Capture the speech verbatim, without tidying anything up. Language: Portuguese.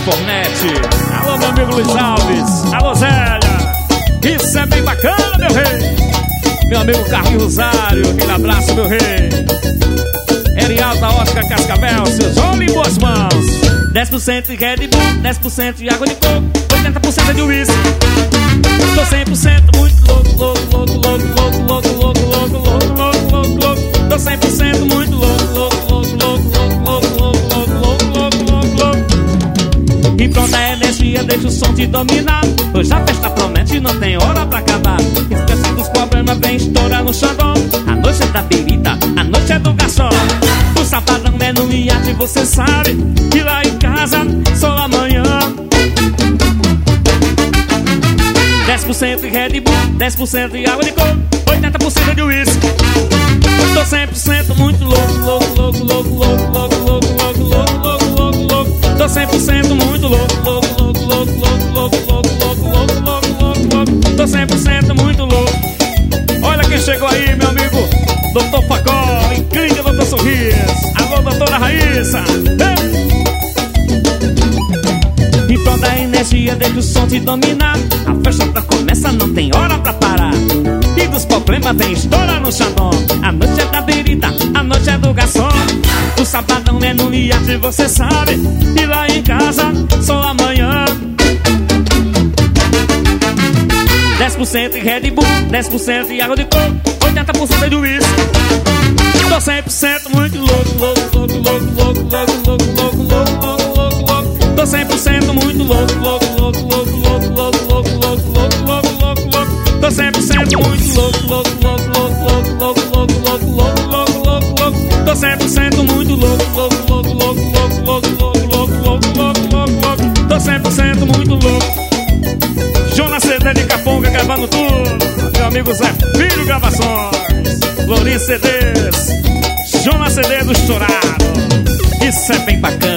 Fornete. Alô, meu amigo Luiz Alves. Alô, Zélia. Isso é bem bacana, meu rei. Meu amigo Carlinhos Rosário, aquele abraço, meu rei. Erial da Ótica Cascavel, seus olhos em boas mãos. dez por cento de Red Bull, dez por cento de água de coco, oitenta por cento de uísque. Tô cem por cento muito louco, louco, louco, louco, louco, louco, louco, louco, louco, louco, louco, louco. Tô cem por cento muito louco, louco, louco, louco, louco, louco, louco, louco, louco, louco, louco. E pronta a energia, deixa o som te dominar. Hoje a festa promete, não tem hora pra acabar. Esquece dos problemas, vem estourar no xandão. A noite é da birita, a noite é do garçom. O safadão é no iate, você sabe que lá em casa só amanhã. dez por cento de Red Bull, dez por cento de água de coco, oitenta por cento de uísque. Tô cem por cento muito louco, louco, louco, louco, louco, louco, louco, louco, louco, louco, louco, louco. Tô cem por cento muito louco, louco, louco, louco, louco, louco, louco, louco, louco, louco, louco, louco. Tô cem por cento muito louco. Olha quem chegou aí, meu amigo doutor Facó, incrível doutor Sorriso. Alô, doutora Raíssa. E toda a energia, deixa o som te dominar. A festa tá começa, não tem hora pra parar. E dos problemas vem estoura no xandão. A noite é da birita, a noite é do garçom. O sabadão é no iate, você sabe. E lá em casa, só amanhã. dez por cento de Red Bull, dez por cento de água de coco, oitenta por cento de uísque. Tô cem por cento muito louco, louco, louco, louco, louco, louco, louco, louco, louco, louco, louco, louco. Tô cem por cento muito louco, louco, louco, louco, louco, louco, louco, louco, louco, louco, louco, louco. Tô cem por cento muito louco, louco, louco, louco, louco, louco, louco, louco, louco, louco, louco, louco. Tô cem por cento muito louco, louco, louco, louco, louco, louco, louco, louco, louco, louco, louco, louco. Tô cem por cento muito louco. Jonas C D de Caponga gravando tudo. Meu amigo Zé Filho Gravações, Lourinho C Ds, Jonas C D do Estourado. Isso é bem bacana.